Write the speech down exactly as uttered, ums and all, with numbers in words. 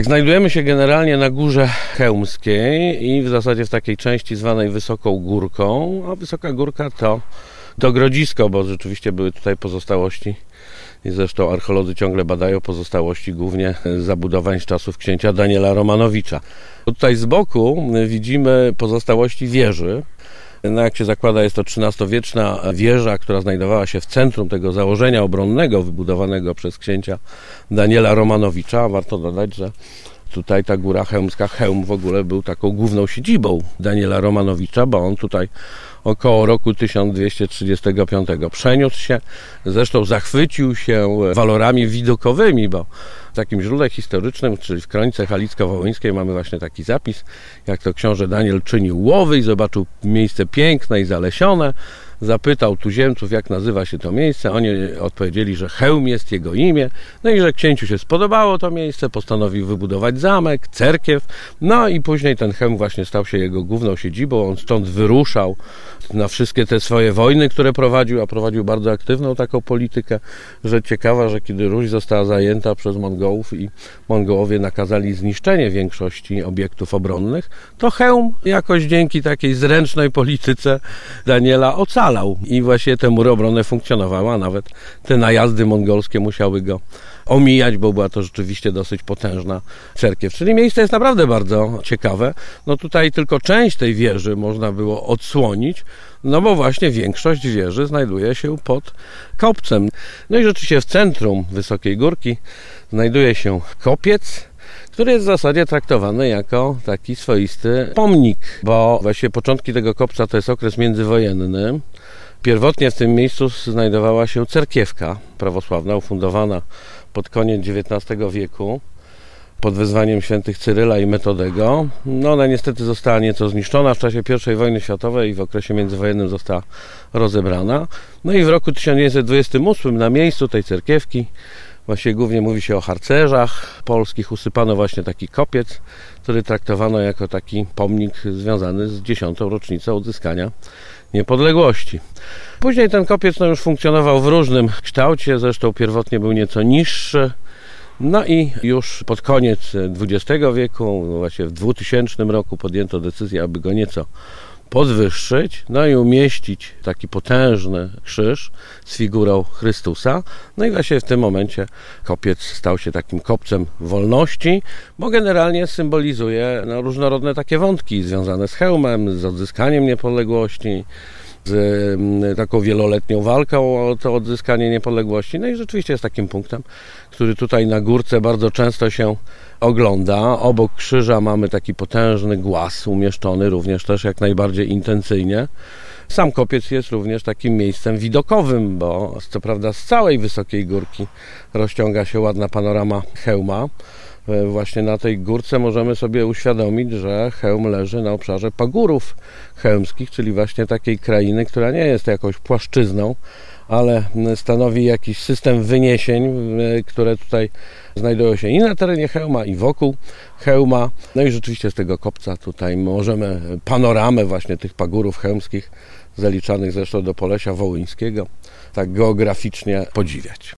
Znajdujemy się generalnie na Górze Chełmskiej i w zasadzie w takiej części zwanej Wysoką Górką, a Wysoka Górka to, to Grodzisko, bo rzeczywiście były tutaj pozostałości i zresztą archeolodzy ciągle badają pozostałości głównie zabudowań z czasów księcia Daniela Romanowicza. Tutaj z boku widzimy pozostałości wieży. No jak się zakłada, jest to trzynastowieczna wieża, która znajdowała się w centrum tego założenia obronnego wybudowanego przez księcia Daniela Romanowicza. Warto dodać, że tutaj ta Góra Chełmska, Chełm w ogóle był taką główną siedzibą Daniela Romanowicza, bo on tutaj około roku tysiąc dwieście trzydziestego piątego przeniósł się, zresztą zachwycił się walorami widokowymi, bo w takim źródle historycznym, czyli w Kronice Halicko-Wołyńskiej mamy właśnie taki zapis, jak to książę Daniel czynił łowy i zobaczył miejsce piękne i zalesione. Zapytał tuziemców, jak nazywa się to miejsce. Oni odpowiedzieli, że Chełm jest jego imię. No i że księciu się spodobało to miejsce, postanowił wybudować zamek, cerkiew. No i później ten Chełm właśnie stał się jego główną siedzibą. On stąd wyruszał na wszystkie te swoje wojny, które prowadził, a prowadził bardzo aktywną taką politykę, że ciekawa, że kiedy Ruś została zajęta przez Mongołów i Mongołowie nakazali zniszczenie większości obiektów obronnych, to Chełm jakoś dzięki takiej zręcznej polityce Daniela ocalał. I właśnie te mury obronne funkcjonowały, a nawet te najazdy mongolskie musiały go omijać, bo była to rzeczywiście dosyć potężna cerkiew. Czyli miejsce jest naprawdę bardzo ciekawe. No tutaj tylko część tej wieży można było odsłonić, no bo właśnie większość wieży znajduje się pod kopcem. No i rzeczywiście w centrum Wysokiej Górki znajduje się kopiec, który jest w zasadzie traktowany jako taki swoisty pomnik, bo właśnie początki tego kopca to jest okres międzywojenny. Pierwotnie w tym miejscu znajdowała się cerkiewka prawosławna, ufundowana pod koniec dziewiętnastego wieku pod wezwaniem świętych Cyryla i Metodego. No ona niestety została nieco zniszczona w czasie pierwszej wojny światowej i w okresie międzywojennym została rozebrana. No i w roku tysiąc dziewięćset dwudziestym ósmym na miejscu tej cerkiewki, właściwie głównie mówi się o harcerzach polskich, usypano właśnie taki kopiec, który traktowano jako taki pomnik związany z dziesiątą rocznicą odzyskania niepodległości. Później ten kopiec no, już funkcjonował w różnym kształcie, zresztą pierwotnie był nieco niższy. No i już pod koniec dwudziestego wieku, no właśnie w dwutysięcznym roku podjęto decyzję, aby go nieco podwyższyć, no i umieścić taki potężny krzyż z figurą Chrystusa. No i właśnie w tym momencie kopiec stał się takim kopcem wolności, bo generalnie symbolizuje no, różnorodne takie wątki związane z Chełmem, z odzyskaniem niepodległości, z taką wieloletnią walką o to odzyskanie niepodległości. No i rzeczywiście jest takim punktem, który tutaj na górce bardzo często się ogląda. Obok krzyża mamy taki potężny głaz umieszczony również też jak najbardziej intencyjnie. Sam kopiec jest również takim miejscem widokowym, bo co prawda z całej Wysokiej Górki rozciąga się ładna panorama Chełma. Właśnie na tej górce możemy sobie uświadomić, że Chełm leży na obszarze pagórów chełmskich, czyli właśnie takiej krainy, która nie jest jakąś płaszczyzną, ale stanowi jakiś system wyniesień, które tutaj znajdują się i na terenie Chełma, i wokół Chełma. No i rzeczywiście z tego kopca tutaj możemy panoramę właśnie tych pagórów chełmskich, zaliczanych zresztą do Polesia Wołyńskiego, tak geograficznie podziwiać.